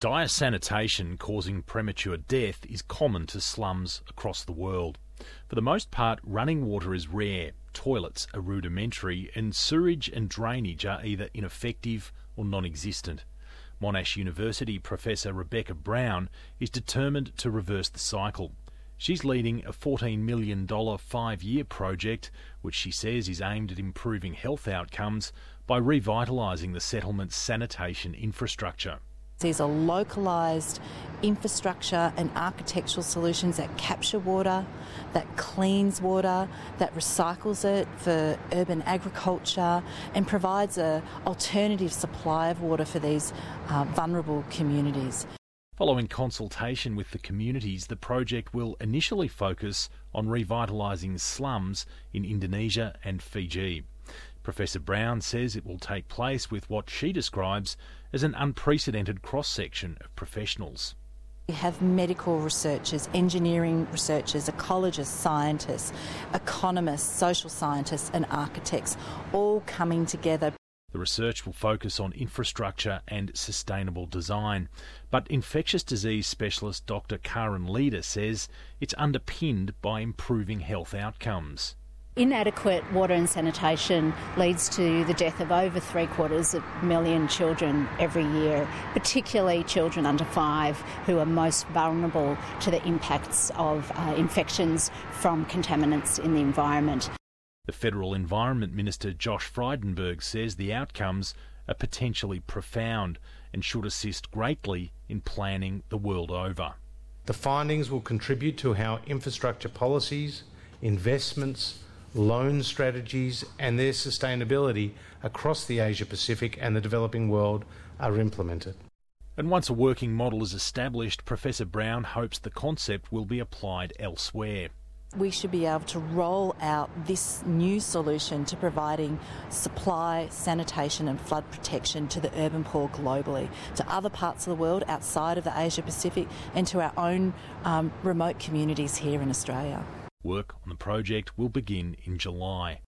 Dire sanitation causing premature death is common to slums across the world. For the most part, running water is rare, toilets are rudimentary, and sewerage and drainage are either ineffective or non-existent. Monash University Professor Rebecca Brown is determined to reverse the cycle. She's leading a $14 million 5-year project, which she says is aimed at improving health outcomes by revitalising the settlement's sanitation infrastructure. These are localised infrastructure and architectural solutions that capture water, that cleans water, that recycles it for urban agriculture and provides an alternative supply of water for these vulnerable communities. Following consultation with the communities, the project will initially focus on revitalising slums in Indonesia and Fiji. Professor Brown says it will take place with what she describes as an unprecedented cross-section of professionals. We have medical researchers, engineering researchers, ecologists, scientists, economists, social scientists and architects all coming together. The research will focus on infrastructure and sustainable design, but infectious disease specialist Dr. Karen Leader says it's underpinned by improving health outcomes. Inadequate water and sanitation leads to the death of over 750,000 children every year, particularly children under 5 who are most vulnerable to the impacts of infections from contaminants in the environment. The Federal Environment Minister Josh Frydenberg says the outcomes are potentially profound and should assist greatly in planning the world over. The findings will contribute to how infrastructure policies, investments, loan strategies and their sustainability across the Asia-Pacific and the developing world are implemented. And once a working model is established, Professor Brown hopes the concept will be applied elsewhere. We should be able to roll out this new solution to providing supply, sanitation and flood protection to the urban poor globally, to other parts of the world outside of the Asia-Pacific and to our own remote communities here in Australia. Work on the project will begin in July.